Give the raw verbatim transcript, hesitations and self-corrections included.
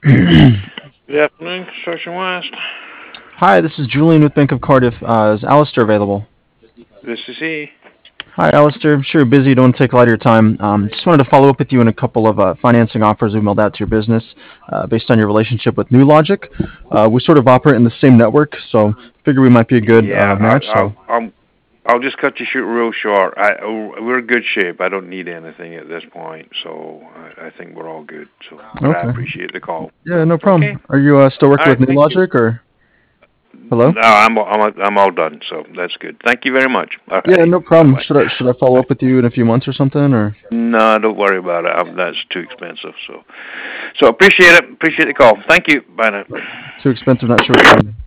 Good afternoon, Construction West. Hi, this is Julian with Bank of Cardiff. Uh, is Alistair available? This is he. Hi, Alistair. I'm sure you're busy. Don't take a lot of your time. Um, just wanted to follow up with you on a couple of uh, financing offers we mailed out to your business uh, based on your relationship with New Logic. Uh, we sort of operate in the same network, so figure we might be a good Yeah, uh, I, match. I'll, So, I'll, I'll just cut you short, real short. I, oh, we're in good shape. I don't need anything at this point, so I, I think we're all good. So, but I okay. appreciate the call. Yeah, no Okay. problem. Are you uh, still All working right. with New Thank you. Logic or hello? No, I'm, I'm, I'm all done. So that's good. Thank you very much. All Yeah, right. no Bye problem. bye. Should I should I follow up with you in a few months or something or? No, don't worry about it. I'm, that's too expensive. So, so appreciate it. Appreciate the call. Thank you. Bye now. Too expensive, not sure what you mean.